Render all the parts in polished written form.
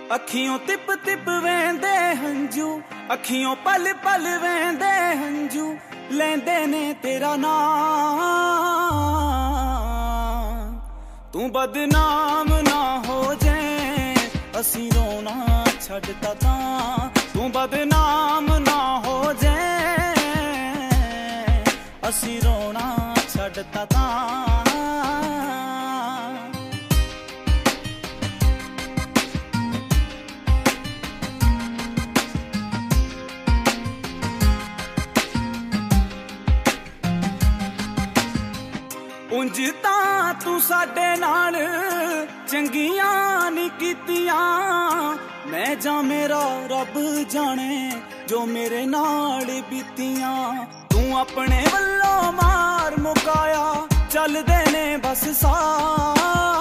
ਅੱਖੀਓਂ ਤਿਪ ਤਿਪ ਵਹਿੰਦੇ ਹੰਝੂ, ਅੱਖੀਓਂ ਪਲ ਪਲ ਵਹਿੰਦੇ ਹੰਝੂ, ਲੈਂਦੇ ਨੇ ਤੇਰਾ ਨਾਮ। ਤੂੰ ਬਦਨਾਮ ਨਾ ਹੋ ਜਾਏ, ਅਸੀਂ ਰੋਣਾ ਛੱਡਤਾ ਤਾਂ। ਤੂੰ ਬਦਨਾਮ ਨਾ ਹੋ ਜਾਏ, ਅਸੀਂ ਰੋਣਾ ਛੱਡਤਾ ਤਾਂ। ਉਂਝ ਤਾਂ ਤੂੰ ਸਾਡੇ ਨਾਲ ਚੰਗੀਆਂ ਨੀ ਕੀਤੀਆਂ, ਮੈਂ ਜਾਂ ਮੇਰਾ ਰੱਬ ਜਾਣੇ ਜੋ ਮੇਰੇ ਨਾਲ ਬੀਤੀਆਂ। ਤੂੰ ਆਪਣੇ ਵੱਲੋਂ ਮਾਰ ਮੁਕਾਇਆ, ਚੱਲਦੇ ਨੇ ਬਸ ਸਾਹ।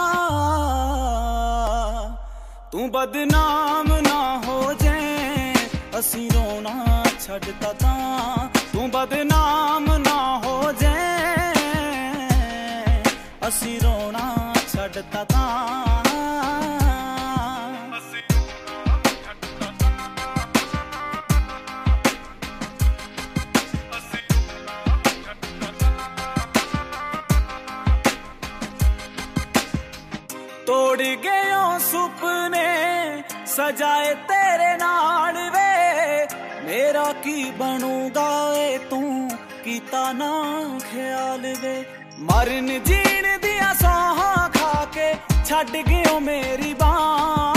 ਤੂੰ ਬਦਨਾਮ ਨਾ ਹੋ ਜਾਏ, ਅਸੀਂ ਰੋਣਾ ਛੱਡਤਾ ਤਾਂ। ਤੂੰ ਬਦਨਾਮ ਨਾ ਹੋ ਜਾਏ, ਅਸੀਂ ਰੋਣਾ ਛੱਡਤਾ ਤਾਂ। ਤੋੜ ਗਏ ਓ ਸੁਪਨੇ ਸਜਾਏ ਤੇਰੇ ਨਾਲ ਵੇ, ਮੇਰਾ ਕੀ ਬਣੂਗਾ ਏ ਤੂੰ ਕੀਤਾ ਨਾ ਖਿਆਲ ਵੇ। ਮਰਨ ਜੀਣ ਦੀਆਂ ਸਾਹਾਂ ਖਾ ਕੇ ਛੱਡ ਗਿਓ ਮੇਰੀ ਬਾਂਹ।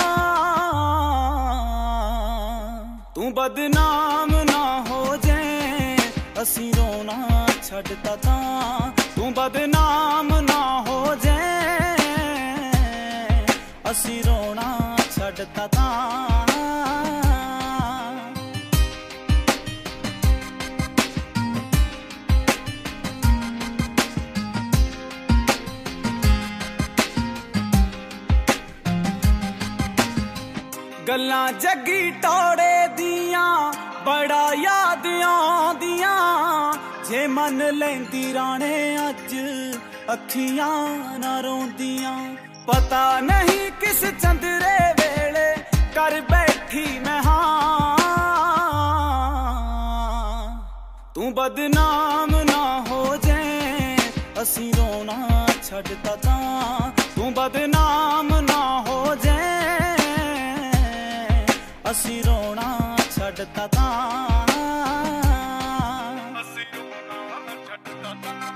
ਤੂੰ ਬਦਨਾਮ ਨਾ ਹੋ ਜਾਏ, ਅਸੀਂ ਰੋਣਾ ਛੱਡਤਾ ਤਾਂ। ਤੂੰ ਬਦਨਾਮ ਨਾ ਹੋ ਜਾਏ, ਅਸੀਂ ਰੋਣਾ ਛੱਡਤਾ ਤਾਂ। ਗੱਲਾਂ ਜੱਗੀ ਟੋੜੇ ਦੀਆਂ ਬੜਾ ਯਾਦ ਆਉਂਦੀਆਂ, ਜੇ ਮੰਨ ਲੈਂਦੀ ਰਾਣੇ ਅੱਜ ਅੱਖੀਆਂ ਨਾ ਰੋਂਦੀਆਂ। ਪਤਾ ਨਹੀਂ ਕਿਸ ਚੰਦਰੇ ਵੇਲੇ ਕਰ ਬੈਠੀ ਮੈਂ ਹਾਂ। ਤੂੰ ਬਦਨਾਮ ਨਾ ਹੋ ਜਾਏ, ਅਸੀਂ ਰੋਣਾ ਛੱਡਤਾ ਤਾਂ। ਤੂੰ ਬਦਨਾਮ ਨਾ ਹੋ ਜਾਏ, ਅਸੀਂ ਰੋਣਾ ਛੱਡਤਾ ਤਾਂ। ਅਸੀਂ ਰੋਣਾ ਛੱਡਤਾ ਤਾਂ।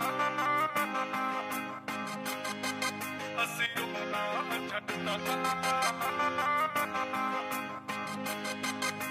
ਅਸੀਂ ਰੋਣਾ ਛੱਡਤਾ ਤਾਂ।